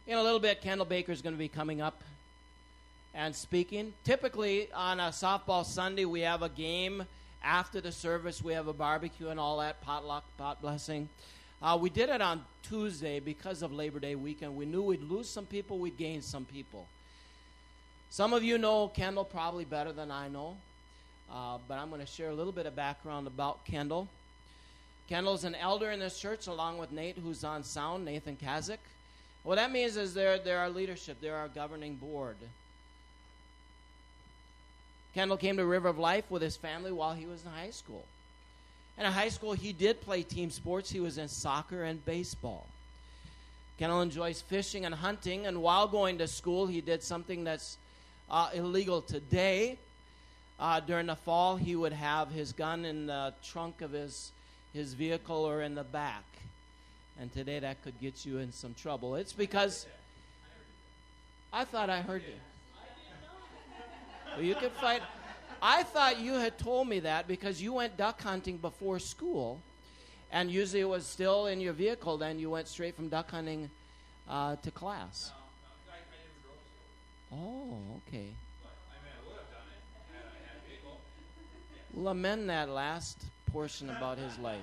In a little bit, Kendall Baker is going to be coming up and speaking. Typically, on a softball Sunday, we have a game. After the service, we have a barbecue and all that, potluck, pot blessing. We did it on Tuesday because of Labor Day weekend. We knew we'd lose some people, we'd gain some people. Some of you know Kendall probably better than I know, but I'm going to share a little bit of background about Kendall. Kendall's an elder in this church along with Nate, who's on sound, Nathan Kazik. What that means is they're our leadership, they're our governing board. Kendall came to River of Life with his family while he was in high school. And in high school, he did play team sports. He was in soccer and baseball. Kendall enjoys fishing and hunting, and while going to school, he did something that's illegal today. During the fall, he would have his gun in the trunk of his vehicle or in the back. And today that could get you in some trouble. It's because I thought I heard you. Well, you could fight. I thought you had told me that because you went duck hunting before school, and usually it was still in your vehicle. Then you went straight from duck hunting to class. No, I never drove school. Oh, okay. But, I would have done it had I had a vehicle. We'll amend that last portion about his life.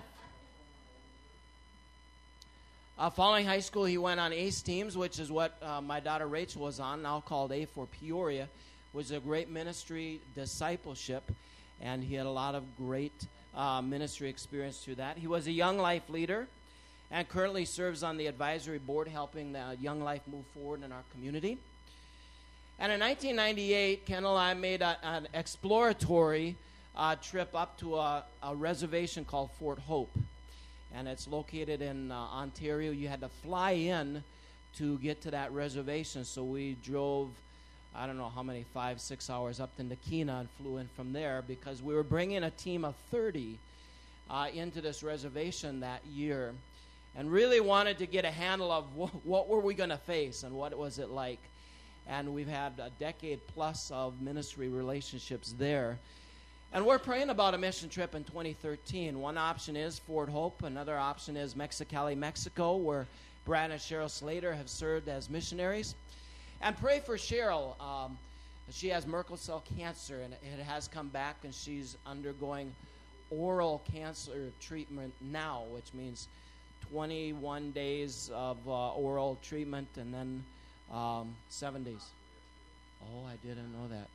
Following high school, he went on ACE teams, which is what my daughter Rachel was on, now called A for Peoria, which is a great ministry discipleship, and he had a lot of great ministry experience through that. He was a Young Life leader and currently serves on the advisory board helping the Young Life move forward in our community. And in 1998, Kendall and I made an exploratory trip up to a reservation called Fort Hope. And it's located in Ontario. You had to fly in to get to that reservation. So we drove, I don't know how many, 5-6 hours up to Nakina and flew in from there because we were bringing a team of 30 into this reservation that year and really wanted to get a handle of what were we going to face and what was it like. And we've had a decade plus of ministry relationships there. And we're praying about a mission trip in 2013. One option is Fort Hope. Another option is Mexicali, Mexico, where Brad and Cheryl Slater have served as missionaries. And pray for Cheryl. She has Merkel cell cancer, and it has come back, and she's undergoing oral cancer treatment now, which means 21 days of oral treatment and then 7 days. Oh, I didn't know that.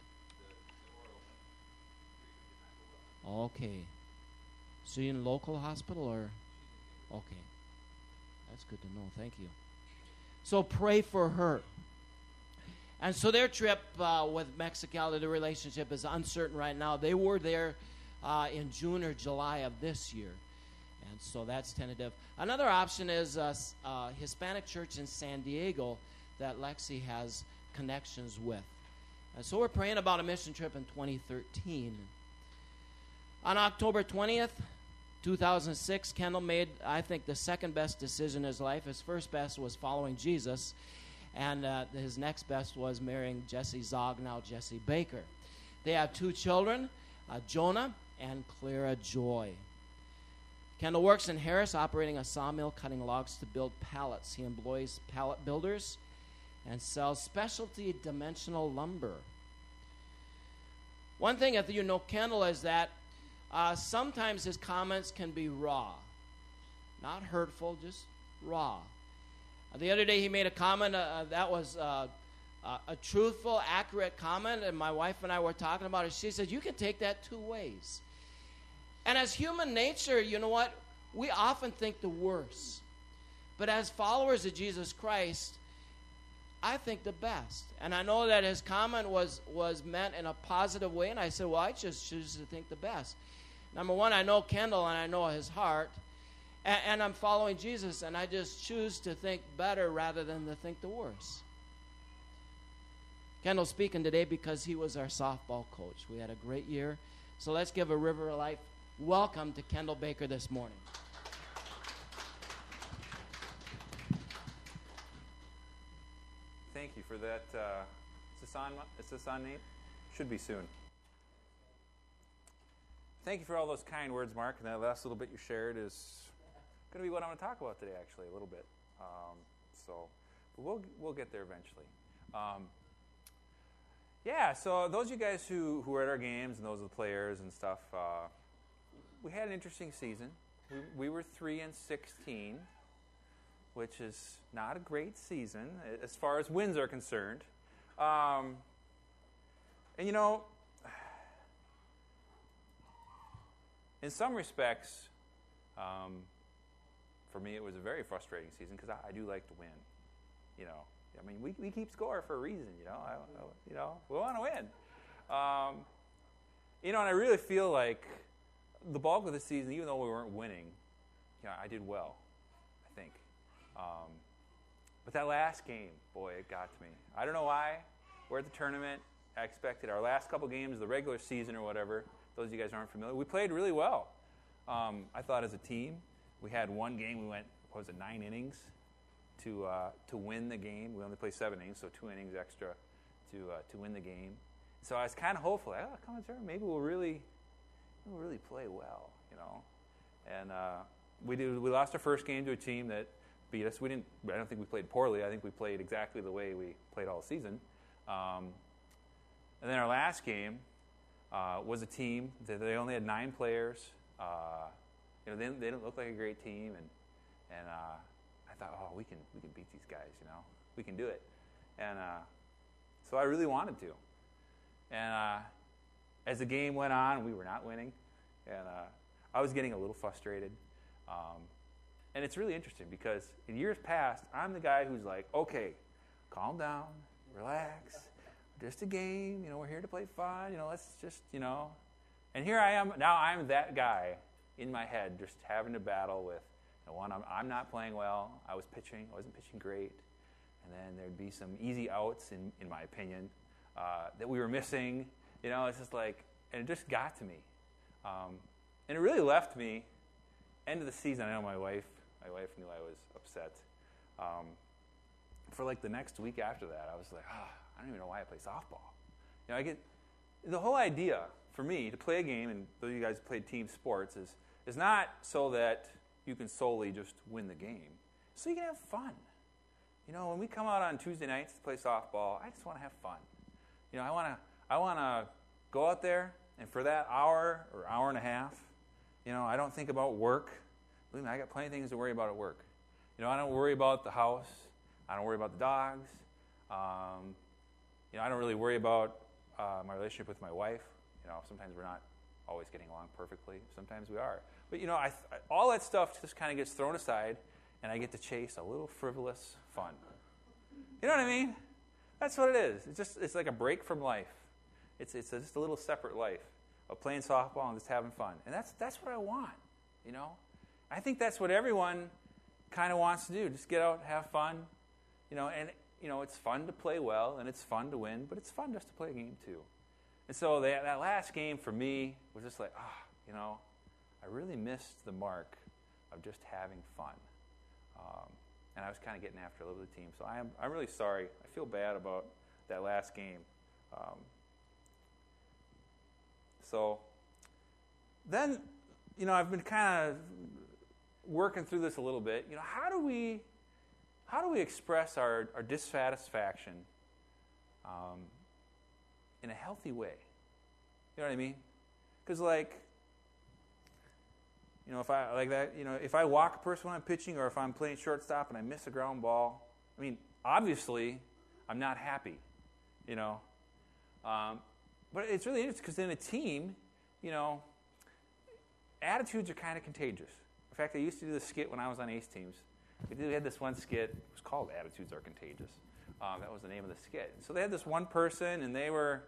Okay. So you in a local hospital or? Okay. That's good to know. Thank you. So pray for her. And so their trip with Mexicali, the relationship is uncertain right now. They were there in June or July of this year. And so that's tentative. Another option is a Hispanic church in San Diego that Lexi has connections with. And so we're praying about a mission trip in 2013. On October 20th, 2006, Kendall made, I think, the second best decision in his life. His first best was following Jesus, and his next best was marrying Jessie Zog, now Jessie Baker. They have 2 children, Jonah and Clara Joy. Kendall works in Harris, operating a sawmill, cutting logs to build pallets. He employs pallet builders and sells specialty dimensional lumber. One thing, if you know Kendall, is that sometimes his comments can be raw. Not hurtful, just raw. The other day he made a comment that was a truthful, accurate comment, and my wife and I were talking about it. She said, you can take that 2 ways. And as human nature, you know what? We often think the worst. But as followers of Jesus Christ, I think the best. And I know that his comment was meant in a positive way, and I said, well, I just choose to think the best. Number one, I know Kendall, and I know his heart, and I'm following Jesus, and I just choose to think better rather than to think the worst. Kendall's speaking today because he was our softball coach. We had a great year. So let's give a River of Life welcome to Kendall Baker this morning. Thank you for that. Is this on, Nate? Should be soon. Thank you for all those kind words, Mark. And that last little bit you shared is going to be what I'm going to talk about today, actually, a little bit. So We'll get there eventually. Yeah, so those of you guys who were at our games and those are the players and stuff, we had an interesting season. We were 3-16, which is not a great season as far as wins are concerned. And you know, in some respects, for me it was a very frustrating season because I do like to win. You know, I mean, we keep score for a reason. You know, we want to win. You know, and I really feel like the bulk of the season, even though we weren't winning, I did well, I think. But that last game, boy, it got to me. I don't know why. We're at the tournament. I expected our last couple games, the regular season or whatever, those of you guys aren't familiar, we played really well. I thought as a team, we had one game, we went, 9 innings to win the game. We only played 7 innings, so 2 innings extra to win the game. So I was kind of hopeful. Come on, sir, maybe we'll really play well, you know. And we lost our first game to a team that beat us. I don't think we played poorly. I think we played exactly the way we played all season. And then our last game was a team that they only had 9 players. They didn't look like a great team, and I thought, we can beat these guys. You know, we can do it. And so I really wanted to. And as the game went on, we were not winning, and I was getting a little frustrated. And it's really interesting because in years past, I'm the guy who's like, okay, calm down, relax, just a game, we're here to play fun, let's just, And here I am, now I'm that guy in my head just having to battle with, I'm not playing well, I wasn't pitching great, and then there'd be some easy outs, in my opinion, that we were missing, it's just like, and it just got to me. And it really left me, end of the season, I know my wife knew I was upset. For like the next week after that, I was like, I don't even know why I play softball. I get the whole idea for me to play a game, and those of you guys who played team sports, is not so that you can solely just win the game, so you can have fun. When we come out on Tuesday nights to play softball, I just want to have fun. I want to go out there, and for that hour or hour and a half, I don't think about work. Believe me, I got plenty of things to worry about at work. I don't worry about the house. I don't worry about the dogs. I don't really worry about my relationship with my wife. Sometimes we're not always getting along perfectly. Sometimes we are. But, all that stuff just kind of gets thrown aside, and I get to chase a little frivolous fun. You know what I mean? That's what it is. It's like a break from life. It's just a little separate life of playing softball and just having fun. And that's what I want, I think that's what everyone kind of wants to do. Just get out, have fun, and it's fun to play well and it's fun to win, but it's fun just to play a game too. And so that last game for me was just like, I really missed the mark of just having fun. And I was kind of getting after a little bit of the team. So I'm really sorry. I feel bad about that last game. So then, I've been kind of working through this a little bit. How do we express our dissatisfaction in a healthy way? You know what I mean? Because if I walk a person when I'm pitching, or if I'm playing shortstop and I miss a ground ball, obviously I'm not happy, But it's really interesting because in a team, attitudes are kind of contagious. In fact, I used to do this skit when I was on Ace teams. We had this one skit. It was called Attitudes Are Contagious. That was the name of the skit. So they had this one person, and they were,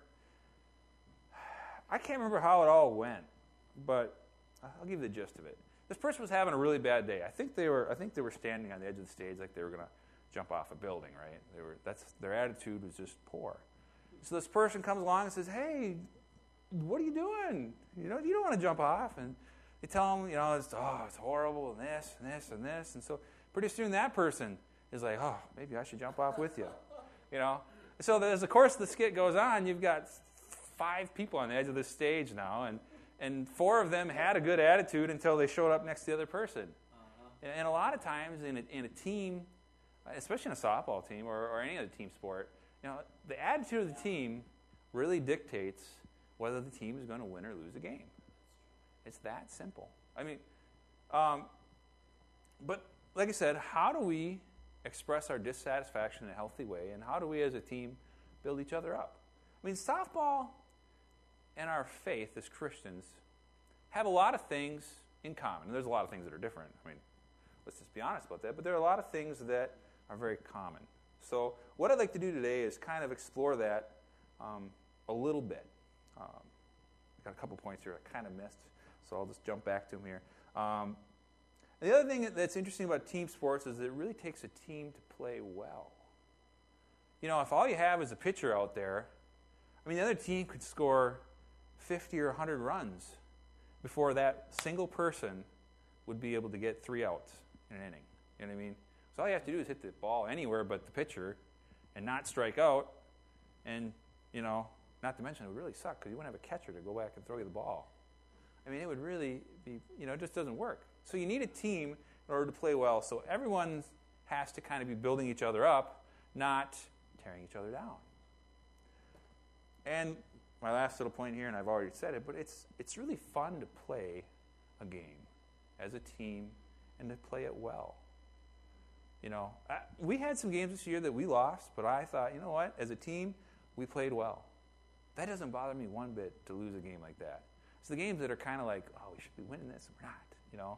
I can't remember how it all went, but I'll give you the gist of it. This person was having a really bad day. I think they were standing on the edge of the stage like they were going to jump off a building, right? Their attitude was just poor. So this person comes along and says, "Hey, what are you doing? You don't want to jump off." And they tell him, it's horrible, and this, and this, and this. And so pretty soon that person is like, maybe I should jump off with you. So as the course of the skit goes on, you've got 5 people on the edge of the stage now, and 4 of them had a good attitude until they showed up next to the other person. And a lot of times in a team, especially in a softball team or any other team sport, the attitude of the team really dictates whether the team is going to win or lose a game. It's that simple. I mean, but like I said, how do we express our dissatisfaction in a healthy way, and how do we as a team build each other up? I mean, softball and our faith as Christians have a lot of things in common. And there's a lot of things that are different. I mean, let's just be honest about that. But there are a lot of things that are very common. So what I'd like to do today is kind of explore that a little bit. I've got a couple points here I kind of missed, so I'll just jump back to them here. The other thing that's interesting about team sports is that it really takes a team to play well. If all you have is a pitcher out there, I mean, the other team could score 50 or 100 runs before that single person would be able to get 3 outs in an inning. You know what I mean? So all you have to do is hit the ball anywhere but the pitcher and not strike out. And, not to mention it would really suck because you wouldn't have a catcher to go back and throw you the ball. I mean, it would really be, it just doesn't work. So you need a team in order to play well. So everyone has to kind of be building each other up, not tearing each other down. And my last little point here, and I've already said it, but it's really fun to play a game as a team and to play it well. We had some games this year that we lost, but I thought, you know what? As a team, we played well. That doesn't bother me one bit to lose a game like that. It's the games that are kind of like, oh, we should be winning this, and we're not,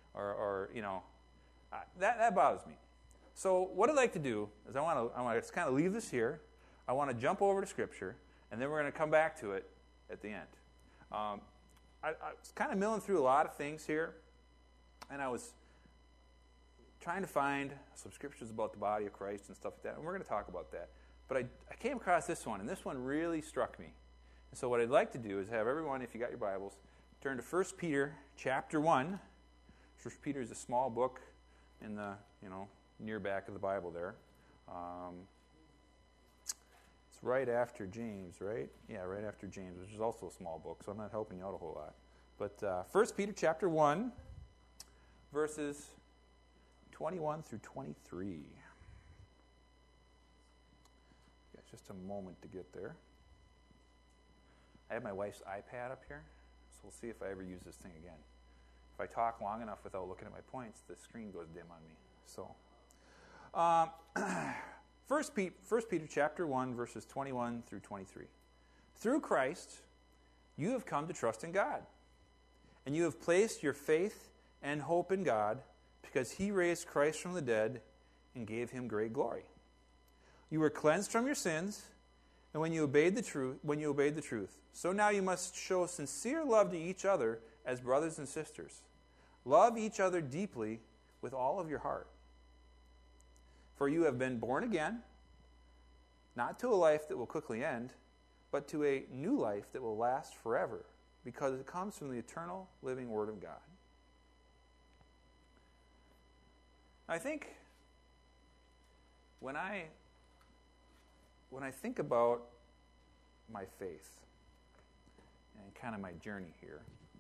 that bothers me. So what I'd like to do is I want to just kind of leave this here. I want to jump over to Scripture, and then we're going to come back to it at the end. I was kind of milling through a lot of things here, and I was trying to find some scriptures about the body of Christ and stuff like that, and we're going to talk about that. But I came across this one, and this one really struck me. And so what I'd like to do is have everyone, if you got your Bibles, turn to 1 Peter chapter 1. 1 Peter is a small book in the, near back of the Bible there. It's right after James, right? Yeah, right after James, which is also a small book, so I'm not helping you out a whole lot. But 1 Peter chapter 1, verses 21 through 23. Just a moment to get there. I have my wife's iPad up here, so we'll see if I ever use this thing again. If I talk long enough without looking at my points, the screen goes dim on me. So, 1 Peter chapter 1, verses 21 through 23. Through Christ, you have come to trust in God, and you have placed your faith and hope in God because he raised Christ from the dead and gave him great glory. You were cleansed from your sins, and when you obeyed the truth, so now you must show sincere love to each other as brothers and sisters. Love each other deeply with all of your heart. For you have been born again, not to a life that will quickly end, but to a new life that will last forever, because it comes from the eternal living Word of God. I think when I think about my faith and kind of my journey here,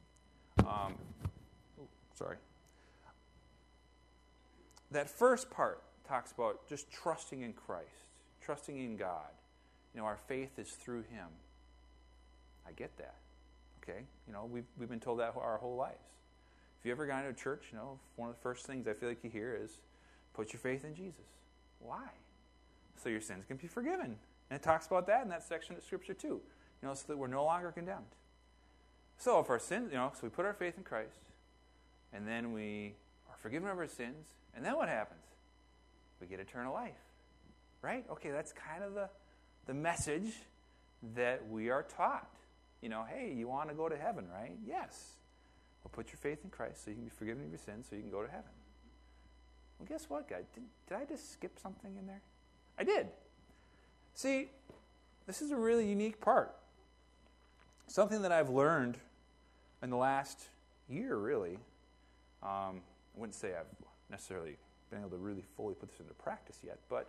that first part talks about just trusting in Christ, trusting in God. Our faith is through him. I get that. Okay? We've been told that our whole lives. If you ever gone to a church, one of the first things I feel like you hear is, put your faith in Jesus. Why? So your sins can be forgiven. And it talks about that in that section of Scripture too. So that we're no longer condemned. So if our sins, so we put our faith in Christ, and then we are forgiven of our sins, and then what happens? We get eternal life. Right? Okay, that's kind of the message that we are taught. Hey, you want to go to heaven, right? Yes. Well, put your faith in Christ so you can be forgiven of your sins so you can go to heaven. Well, guess what, guys? Did I just skip something in there? I did. See, this is a really unique part. Something that I've learned in the last year, really. I wouldn't say I've necessarily been able to really fully put this into practice yet, but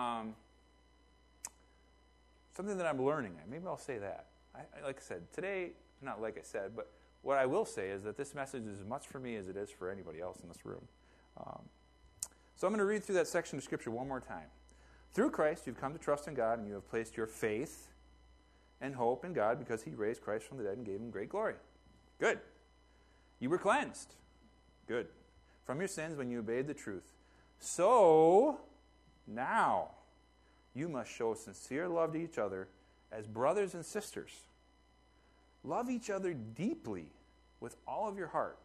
something that I'm learning. Maybe I'll say that. Like I said, today, not like I said, but what I will say is that this message is as much for me as it is for anybody else in this room. So I'm going to read through that section of Scripture one more time. Through Christ, you've come to trust in God, and you have placed your faith and hope in God because he raised Christ from the dead and gave him great glory. Good. You were cleansed. Good. From your sins when you obeyed the truth. So, now, you must show sincere love to each other as brothers and sisters. Love each other deeply with all of your heart.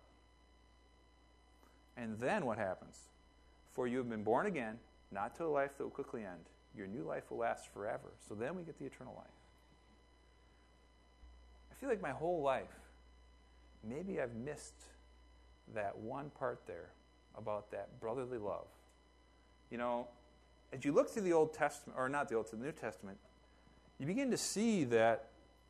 And then what happens? For you have been born again, not to a life that will quickly end. Your new life will last forever. So then we get the eternal life. I feel like my whole life, maybe I've missed that one part there about that brotherly love. You know, as you look through the Old Testament, or not the Old Testament, the New Testament, you begin to see that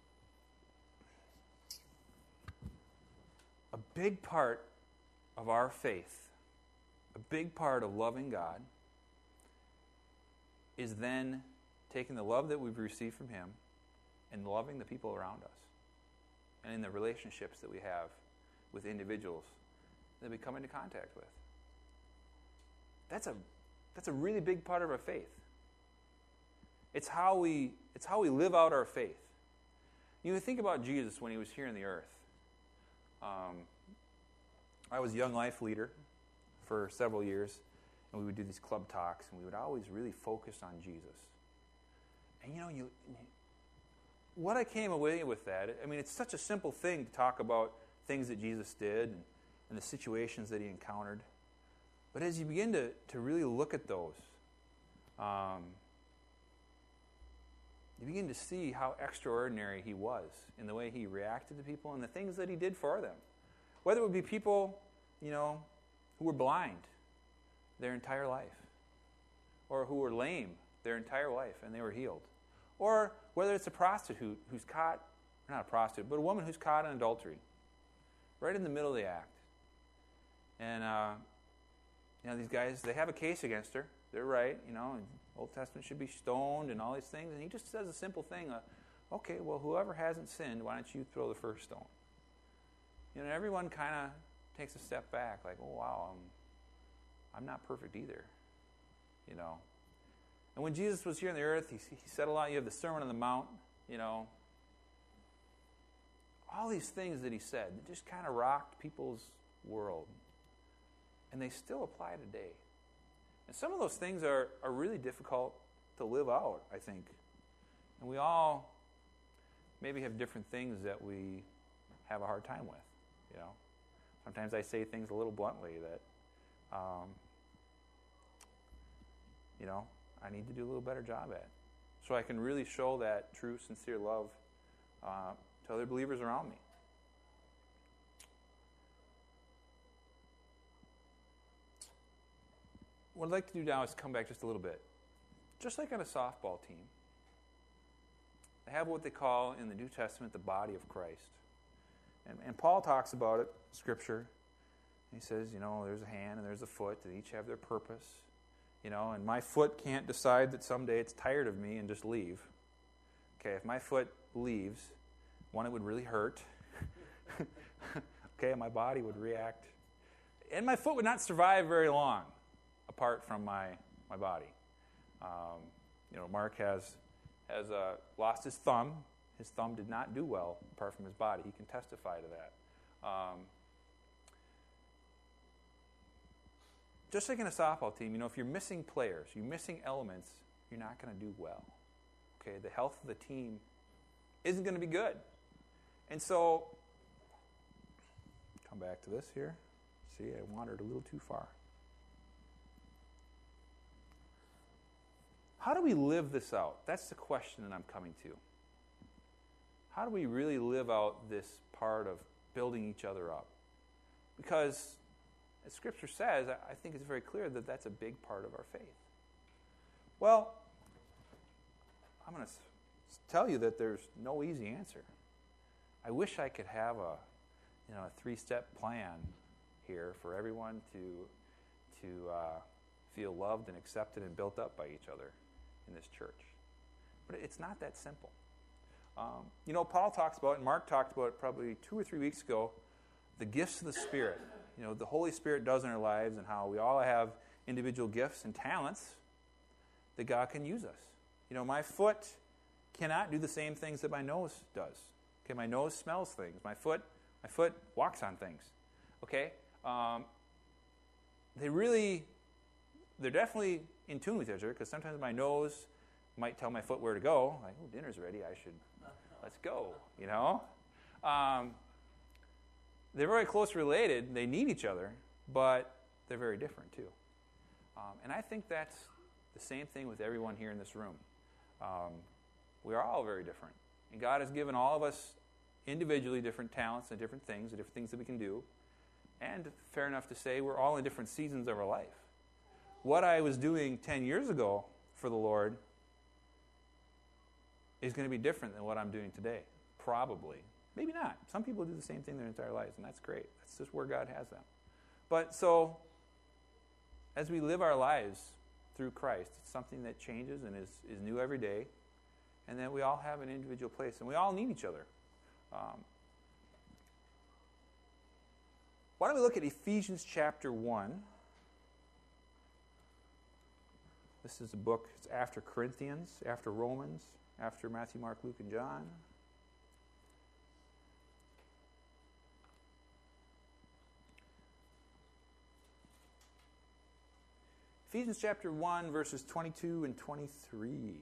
a big part of our faith, a big part of loving God, is then taking the love that we've received from him and loving the people around us and in the relationships that we have with individuals that we come into contact with. That's a really big part of our faith. It's how we live out our faith. You think about Jesus when he was here on the earth. I was a young life leader for several years, and we would do these club talks, and we would always really focus on Jesus. And what I came away with that, I mean, it's such a simple thing to talk about things that Jesus did and the situations that he encountered. But as you begin to really look at those, you begin to see how extraordinary he was in the way he reacted to people and the things that he did for them. Whether it would be people, who were blind their entire life, or who were lame their entire life and they were healed. Or whether it's a prostitute who's caught, or not a prostitute, but a woman who's caught in adultery, right in the middle of the act. And, these guys, they have a case against her. They're right, and Old Testament should be stoned and all these things. And he just says a simple thing, okay, well, whoever hasn't sinned, why don't you throw the first stone? Everyone kind of takes a step back, like, oh, wow, I'm not perfect either, And when Jesus was here on the earth, he said a lot. You have the Sermon on the Mount, all these things that he said that just kind of rocked people's world. And they still apply today. And some of those things are really difficult to live out, I think. And we all maybe have different things that we have a hard time with, Sometimes I say things a little bluntly that, I need to do a little better job at. So I can really show that true, sincere love to other believers around me. What I'd like to do now is come back just a little bit. Just like on a softball team, they have what they call in the New Testament the body of Christ. And Paul talks about it, Scripture. He says, there's a hand and there's a foot, and each have their purpose. And my foot can't decide that someday it's tired of me and just leave. Okay, if my foot leaves, one, it would really hurt. Okay, my body would react. And my foot would not survive very long apart from my body. Mark has lost his thumb. His thumb did not do well apart from his body. He can testify to that. Just like in a softball team, if you're missing players, you're missing elements, you're not going to do well. Okay, the health of the team isn't going to be good. And so, come back to this here. See, I wandered a little too far. How do we live this out? That's the question that I'm coming to. How do we really live out this part of building each other up? Because, as Scripture says, I think it's very clear that that's a big part of our faith. Well, I'm going to tell you that there's no easy answer. I wish I could have a 3-step plan here for everyone to feel loved and accepted and built up by each other in this church. But it's not that simple. Paul talks about, and Mark talked about it probably 2 or 3 weeks ago, the gifts of the Spirit. The Holy Spirit does in our lives, and how we all have individual gifts and talents that God can use us. You know, my foot cannot do the same things that my nose does. Okay, my nose smells things. My foot walks on things. Okay, they're definitely in tune with each other, because sometimes my nose might tell my foot where to go. Like, oh, dinner's ready. Let's go. You know, they're very close related. They need each other, but they're very different too. And I think that's the same thing with everyone here in this room. We are all very different. And God has given all of us individually different talents and different things that we can do. And fair enough to say, we're all in different seasons of our life. What I was doing 10 years ago for the Lord is going to be different than what I'm doing today. Probably. Maybe not. Some people do the same thing their entire lives, and that's great. That's just where God has them. But so, as we live our lives through Christ, it's something that changes and is new every day, and that we all have an individual place, and we all need each other. Why don't we look at Ephesians chapter 1. This is a book, it's after Corinthians, after Romans, after Matthew, Mark, Luke, and John. Ephesians chapter 1, verses 22 and 23.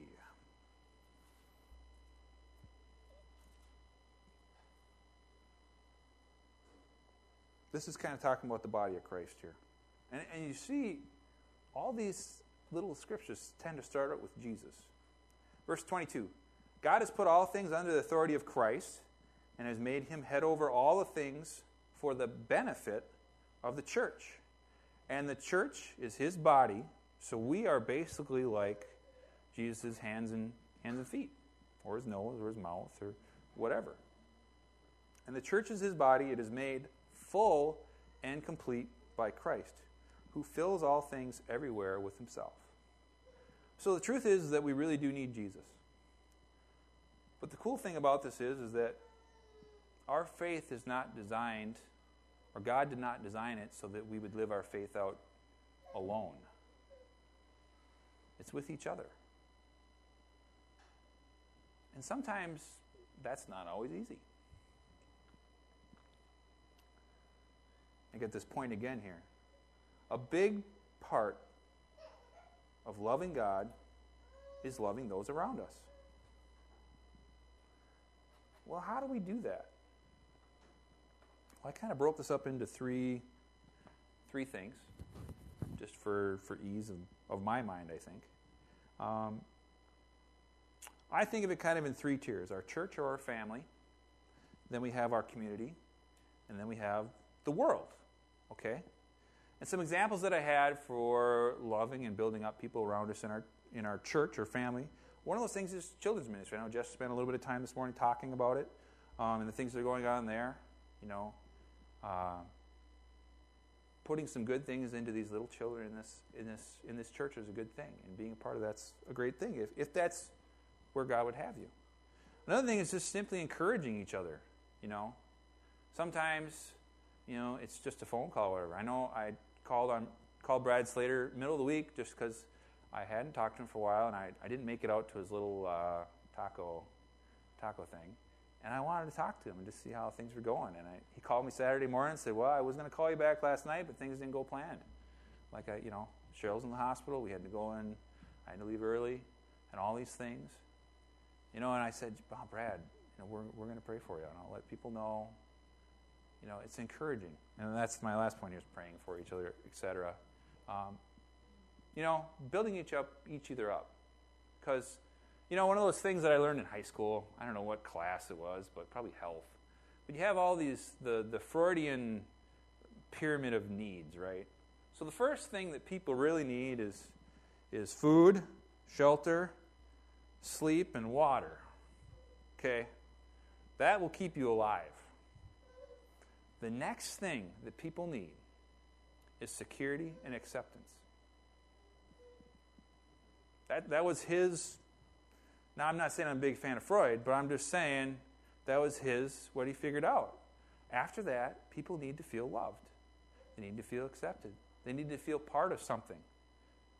This is kind of talking about the body of Christ here. And you see, all these little scriptures tend to start out with Jesus. Verse 22, God has put all things under the authority of Christ and has made him head over all the things for the benefit of the church. And the church is his body, so we are basically like Jesus' hands and feet, or his nose, or his mouth, or whatever. And the church is his body. It is made full and complete by Christ, who fills all things everywhere with himself. So the truth is that we really do need Jesus. But the cool thing about this is that our faith is not designed, or God did not design it so that we would live our faith out alone. It's with each other. And sometimes that's not always easy. I get this point again here. A big part of loving God is loving those around us. Well, how do we do that? Well, I kind of broke this up into three things, just for ease of my mind, I think. I think of it kind of in three tiers: our church or our family, then we have our community, and then we have the world. Okay? And some examples that I had for loving and building up people around us in our church or family. One of those things is children's ministry. I know Jess spent a little bit of time this morning talking about it, and the things that are going on there. You know, putting some good things into these little children in this church is a good thing, and being a part of that's a great thing if that's where God would have you. Another thing is just simply encouraging each other. You know, sometimes, you know, it's just a phone call or whatever. I know I called Brad Slater middle of the week just because I hadn't talked to him for a while, and I didn't make it out to his little taco thing. And I wanted to talk to him and just see how things were going. And he called me Saturday morning and said, well, I was going to call you back last night, but things didn't go planned. Like, Cheryl's in the hospital. We had to go in. I had to leave early and all these things. You know, and I said, oh, Brad, you know, we're going to pray for you, and I'll let people know. You know, it's encouraging. And that's my last point, is praying for each other, etc. You know, building each other up. Because, you know, one of those things that I learned in high school, I don't know what class it was, but probably health. But you have all these, the Freudian pyramid of needs, right? So the first thing that people really need is food, shelter, sleep, and water. Okay? That will keep you alive. The next thing that people need is security and acceptance. That was his. Now, I'm not saying I'm a big fan of Freud, but I'm just saying that was what he figured out. After that, people need to feel loved. They need to feel accepted. They need to feel part of something.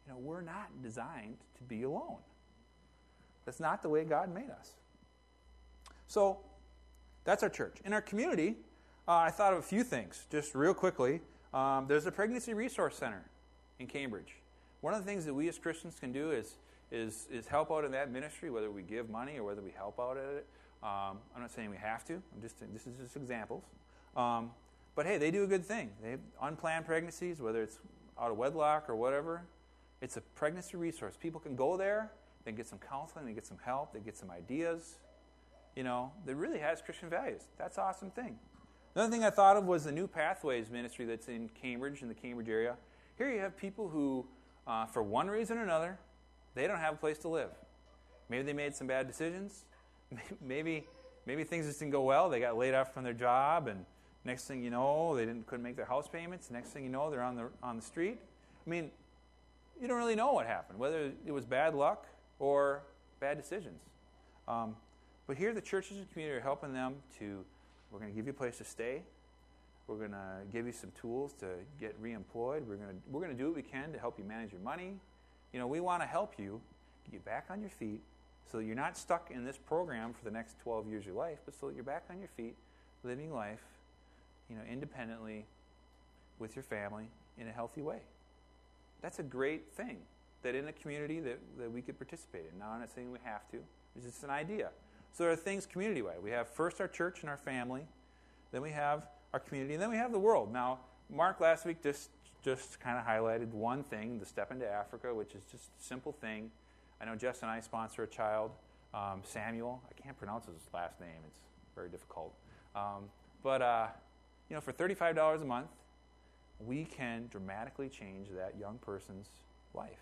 we're not designed to be alone. That's not the way God made us. So that's our church. In our community, I thought of a few things, just real quickly. There's a Pregnancy Resource Center in Cambridge. One of the things that we as Christians can do is help out in that ministry, whether we give money or whether we help out at it. I'm not saying we have to. This is just examples. But hey, they do a good thing. They have unplanned pregnancies, whether it's out of wedlock or whatever. It's a pregnancy resource. People can go there, they get some counseling, they get some help, they get some ideas. That really has Christian values. That's an awesome thing. Another thing I thought of was the New Pathways ministry that's in Cambridge, in the Cambridge area. Here you have people who, for one reason or another, they don't have a place to live. Maybe they made some bad decisions. Maybe things just didn't go well. They got laid off from their job, and next thing you know, they couldn't make their house payments. Next thing you know, they're on the street. I mean, you don't really know what happened, whether it was bad luck or bad decisions. But here the churches and community are helping them to, we're going to give you a place to stay. We're going to give you some tools to get reemployed. We're going to do what we can to help you manage your money. We want to help you get you back on your feet so that you're not stuck in this program for the next 12 years of your life, but so that you're back on your feet, living life, independently with your family in a healthy way. That's a great thing that in a community that we could participate in. Now, I'm not saying we have to. It's just an idea. So there are things community-wide. We have first our church and our family. Then we have our community. And then we have the world. Now, Mark last week just kind of highlighted one thing, the Step into Africa, which is just a simple thing. I know Jess and I sponsor a child, Samuel. I can't pronounce his last name. It's very difficult. But for $35 a month, we can dramatically change that young person's life.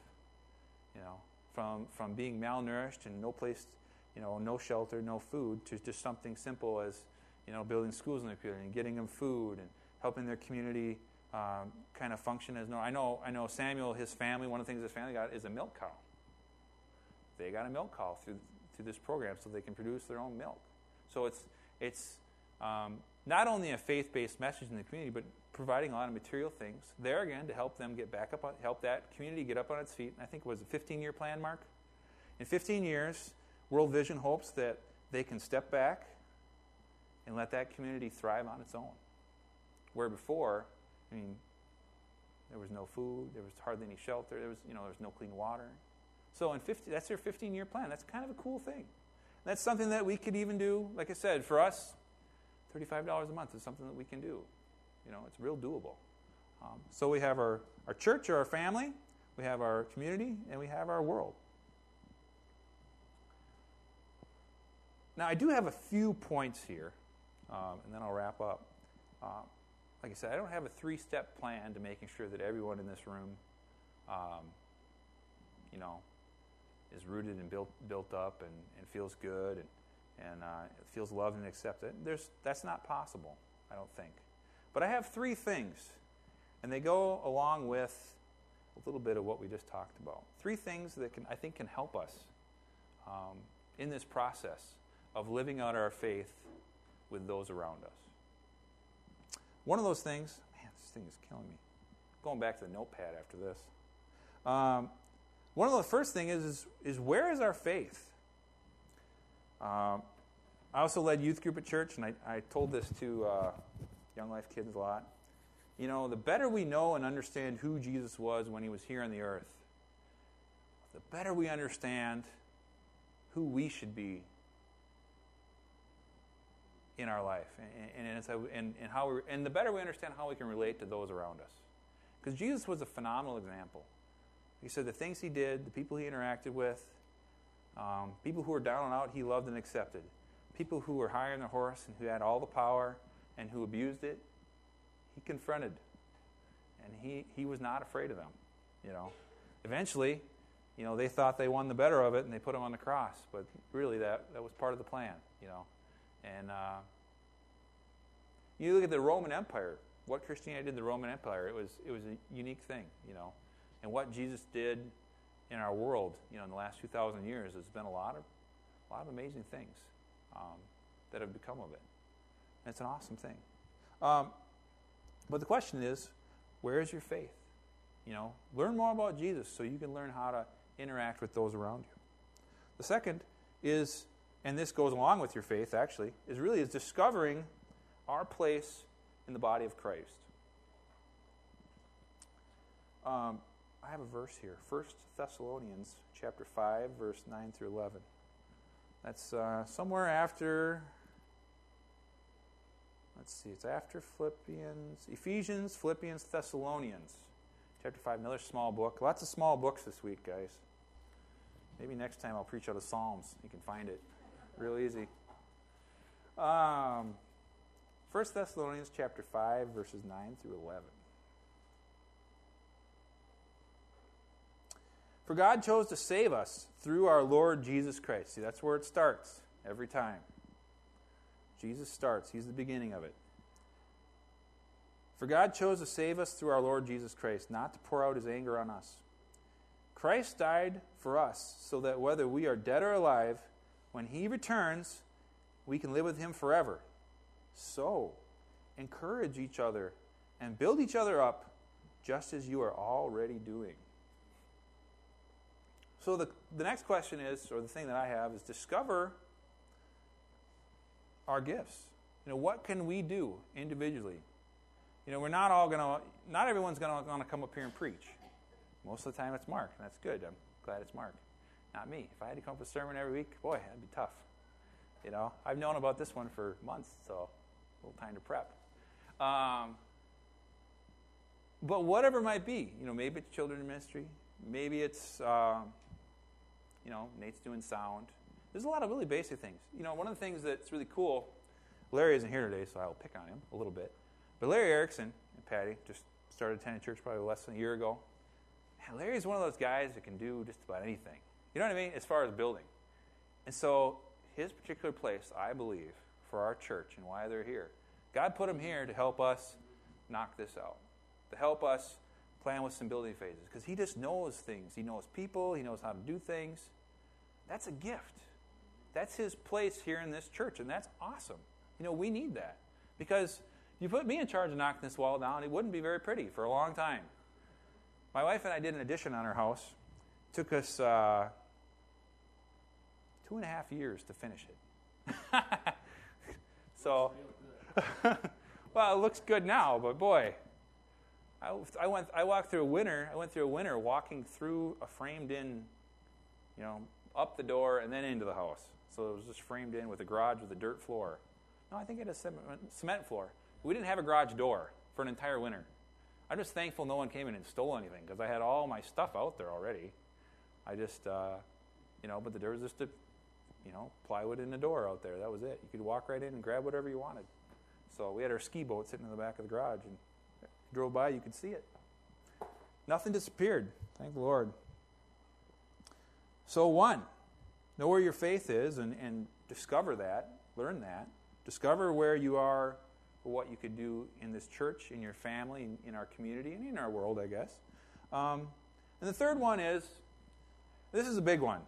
From being malnourished and no place, no shelter, no food, to just something simple as, building schools in their community and getting them food and helping their community kind of function as normal. I know Samuel, his family, one of the things his family got is a milk cow. They got a milk cow through this program so they can produce their own milk. So it's not only a faith-based message in the community, but providing a lot of material things there again to help them get back up, help that community get up on its feet. And I think it was a 15-year plan, Mark. In 15 years, World Vision hopes that they can step back and let that community thrive on its own. Where before, there was no food, there was hardly any shelter, there was no clean water. So that's their 15-year plan. That's kind of a cool thing. That's something that we could even do, like I said, for us, $35 a month is something that we can do. It's real doable. So we have our church or our family, we have our community, and we have our world. Now, I do have a few points here, and then I'll wrap up. Like I said, I don't have a 3-step plan to making sure that everyone in this room, is rooted and built up and feels good and feels loved and accepted. That's not possible, I don't think. But I have 3 things, and they go along with a little bit of what we just talked about. 3 things that I think can help us in this process of living out our faith with those around us. One of those things, this thing is killing me. Going back to the notepad after this. One of the first things is where is our faith? I also led youth group at church, and I told this to Young Life kids a lot. The better we know and understand who Jesus was when he was here on the earth, the better we understand who we should be in our life, and the better we understand how we can relate to those around us. Because Jesus was a phenomenal example. He said the things he did, the people he interacted with, people who were down and out, he loved and accepted. People who were higher on their horse and who had all the power and who abused it, he confronted. And he was not afraid of them. Eventually, they thought they won the better of it and they put him on the cross. But really, that was part of the plan. And you look at the Roman Empire. What Christianity did in the Roman Empire, it was a unique thing. And what Jesus did in our world, in the last 2,000 years, has been a lot of amazing things that have become of it. And it's an awesome thing. But the question is, where is your faith? learn more about Jesus so you can learn how to interact with those around you. The second is, and this goes along with your faith actually, is discovering our place in the body of Christ. I have a verse here, 1 Thessalonians chapter 5, verse 9 through 11. That's somewhere after, it's after Ephesians, Philippians, Thessalonians. Chapter 5, another small book. Lots of small books this week, guys. Maybe next time I'll preach out of Psalms. You can find it real easy. 1 Thessalonians chapter 5, verses 9 through 11. For God chose to save us through our Lord Jesus Christ. See, that's where it starts every time. Jesus starts. He's the beginning of it. For God chose to save us through our Lord Jesus Christ, not to pour out His anger on us. Christ died for us, so that whether we are dead or alive, when He returns, we can live with Him forever. So, encourage each other and build each other up, just as you are already doing. So the next question is, or the thing that I have, is discover our gifts. What can we do individually? We're not everyone's going to come up here and preach. Most of the time it's Mark, and that's good. I'm glad it's Mark, not me. If I had to come up with a sermon every week, boy, that'd be tough. I've known about this one for months, so a little time to prep. But whatever it might be, maybe it's children's ministry, maybe it's Nate's doing sound. There's a lot of really basic things. One of the things that's really cool, Larry isn't here today, so I'll pick on him a little bit. But Larry Erickson and Patty just started attending church probably less than a year ago. And Larry's one of those guys that can do just about anything. You know what I mean? As far as building. And so his particular place, I believe, for our church and why they're here, God put him here to help us knock this out, to help us plan with some building phases, because he just knows things. He knows people. He knows how to do things. That's a gift. That's his place here in this church, and that's awesome. We need that, because you put me in charge of knocking this wall down, it wouldn't be very pretty for a long time. My wife and I did an addition on our house. It took us 2.5 years to finish it. So, well, it looks good now, but boy, I went through a winter walking through a framed-in, up the door and then into the house. So it was just framed in with a garage with a dirt floor. No, I think it had a cement floor. We didn't have a garage door for an entire winter. I'm just thankful no one came in and stole anything, because I had all my stuff out there already. I just, but there was just a, plywood in the door out there. That was it. You could walk right in and grab whatever you wanted. So we had our ski boat sitting in the back of the garage, and if you drove by, you could see it. Nothing disappeared. Thank the Lord. So know where your faith is and discover that, learn that. Discover where you are, or what you could do in this church, in your family, in our community, and in our world, I guess. And the third one is, this is a big one.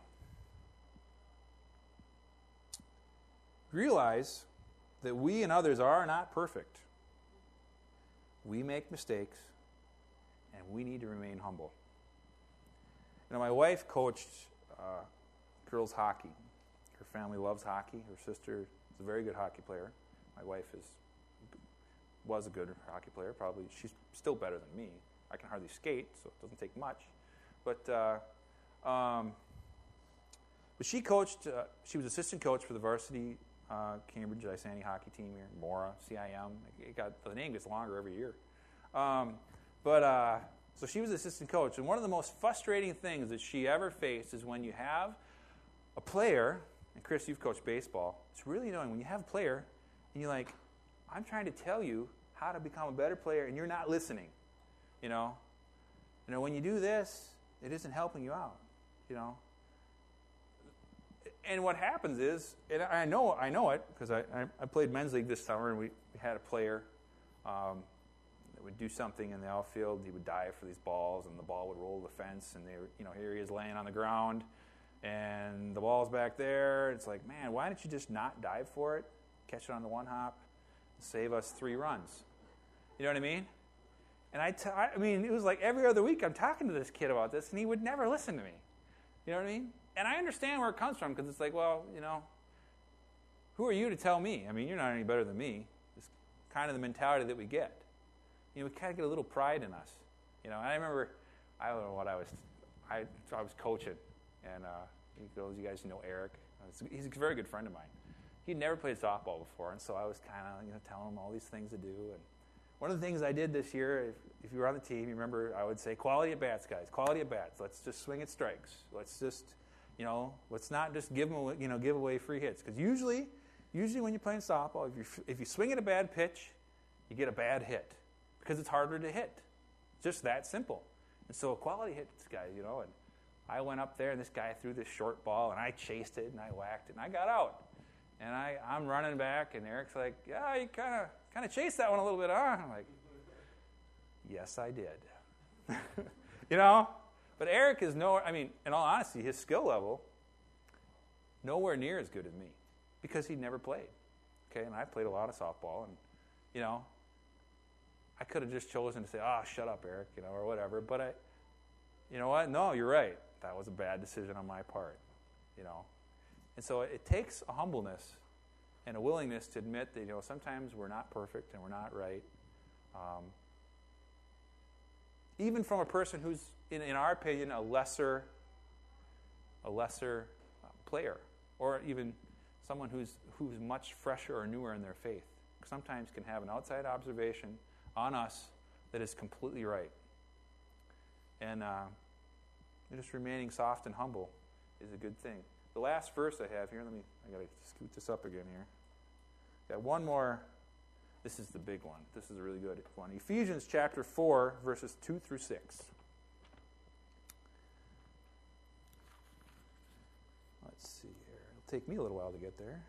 Realize that we and others are not perfect. We make mistakes, and we need to remain humble. My wife coached girls hockey. Her family loves hockey. Her sister is a very good hockey player. My wife was a good hockey player. Probably she's still better than me. I can hardly skate, so it doesn't take much. But she coached. She was assistant coach for the varsity Cambridge Isani hockey team here, Mora, CIM. The name gets longer every year. So she was assistant coach, and one of the most frustrating things that she ever faced is when you have a player, and Chris, you've coached baseball. It's really annoying when you have a player, and you're like, I'm trying to tell you how to become a better player, and you're not listening. When you do this, it isn't helping you out. And what happens is, and I know it because I played men's league this summer, and we had a player that would do something in the outfield. He would dive for these balls, and the ball would roll the fence, and here he is laying on the ground, and the ball's back there. It's like, man, why don't you just not dive for it, catch it on the one hop, save us 3 runs? You know what I mean? And I mean, it was like every other week I'm talking to this kid about this, and he would never listen to me. You know what I mean? And I understand where it comes from, because it's like, well, who are you to tell me? I mean, you're not any better than me. It's kind of the mentality that we get. We kind of get a little pride in us. I remember, I don't know what I was coaching, and those of you guys who know Eric, he's a very good friend of mine. He'd never played softball before, and so I was kind of telling him all these things to do. And one of the things I did this year, if you were on the team, you remember I would say, quality at bats, guys, quality at bats. Let's just swing at strikes. Let's just, let's not just give away free hits. Because usually when you're playing softball, if you swing at a bad pitch, you get a bad hit because it's harder to hit. Just that simple. And so quality hits, guys, and I went up there, and this guy threw this short ball, and I chased it, and I whacked it, and I got out. And I'm running back, and Eric's like, yeah, you kind of chased that one a little bit, huh? I'm like, yes, I did. But Eric is in all honesty, his skill level, nowhere near as good as me, because he'd never played. Okay, and I played a lot of softball, and, I could have just chosen to say, shut up, Eric, or whatever, but you know what? No, you're right. That was a bad decision on my part, And so it takes a humbleness and a willingness to admit that, sometimes we're not perfect and we're not right. Even from a person who's, in our opinion, a lesser player, or even someone who's much fresher or newer in their faith, sometimes can have an outside observation on us that is completely right. And just remaining soft and humble is a good thing. The last verse I have here, I got to scoot this up again here. Got one more. This is the big one. This is a really good one. Ephesians chapter 4, verses 2 through 6. Let's see here. It'll take me a little while to get there.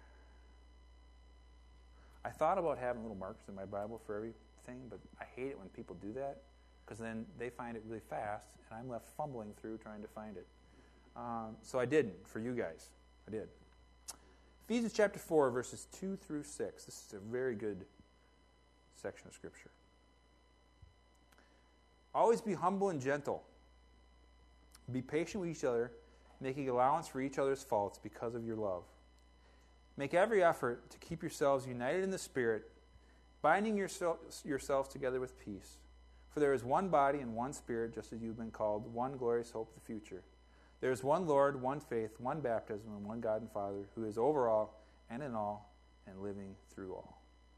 I thought about having little markers in my Bible for everything, but I hate it when people do that, because then they find it really fast, and I'm left fumbling through trying to find it. So I didn't, for you guys. I did. Ephesians chapter 4, verses 2 through 6. This is a very good section of Scripture. Always be humble and gentle. Be patient with each other, making allowance for each other's faults because of your love. Make every effort to keep yourselves united in the Spirit, binding yourselves together with peace. For there is one body and one Spirit, just as you've been called, one glorious hope of the future. There is one Lord, one faith, one baptism, and one God and Father, who is over all and in all and living through all.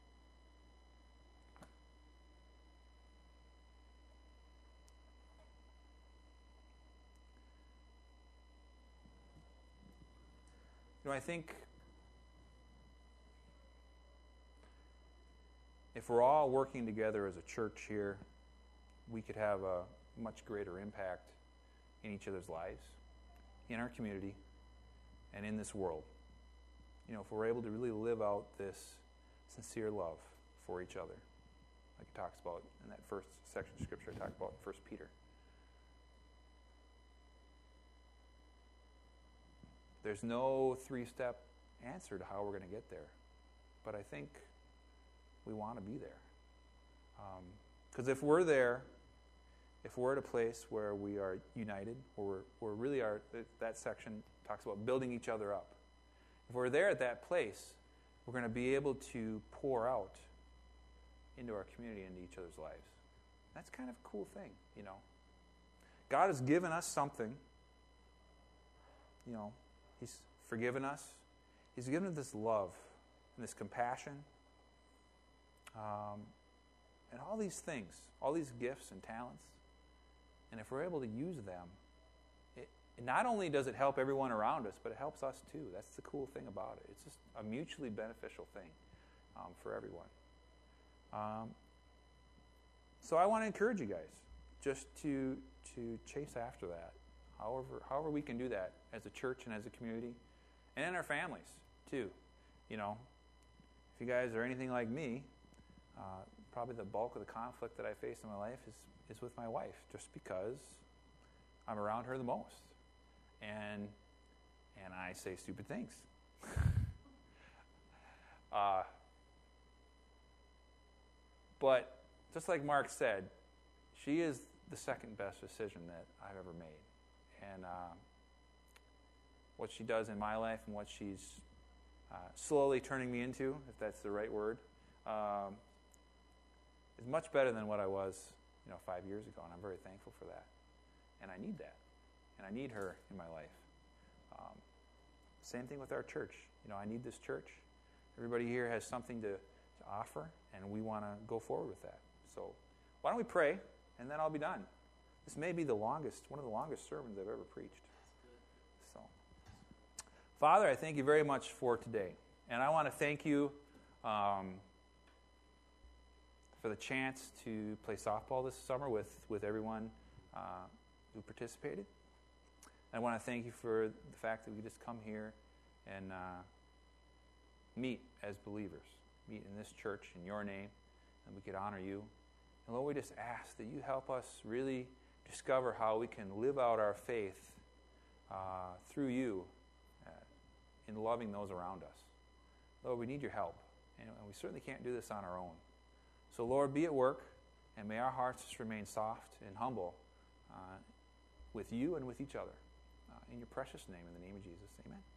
I think if we're all working together as a church here, we could have a much greater impact in each other's lives, in our community, and in this world. If we're able to really live out this sincere love for each other, like it talks about in that first section of Scripture I talked about in 1 Peter. There's no three-step answer to how we're going to get there, but I think we want to be there. Because if we're there, if we're at a place where we are united, or we're really are, that section talks about building each other up. If we're there at that place, we're going to be able to pour out into our community, into each other's lives. That's kind of a cool thing, God has given us something. He's forgiven us. He's given us this love and this compassion. And all these things, all these gifts and talents. And if we're able to use them, it not only does it help everyone around us, but it helps us too. That's the cool thing about it. It's just a mutually beneficial thing for everyone. So I want to encourage you guys just to chase after that. However we can do that as a church and as a community, and in our families too. If you guys are anything like me, probably the bulk of the conflict that I face in my life is with my wife, just because I'm around her the most, and I say stupid things. But just like Mark said, she is the second best decision that I've ever made. And what she does in my life and what she's slowly turning me into, if that's the right word, is much better than what I was 5 years ago, and I'm very thankful for that. And I need that. And I need her in my life. Same thing with our church. I need this church. Everybody here has something to offer, and we want to go forward with that. So why don't we pray, and then I'll be done. This may be one of the longest sermons I've ever preached. So, Father, I thank you very much for today. And I want to thank you for the chance to play softball this summer with everyone who participated. I want to thank you for the fact that we just come here and meet as believers, meet in this church in your name, and we could honor you. And Lord, we just ask that you help us really discover how we can live out our faith through you in loving those around us. Lord, we need your help, and we certainly can't do this on our own. So Lord, be at work, and may our hearts just remain soft and humble with you and with each other. In your precious name, in the name of Jesus, amen.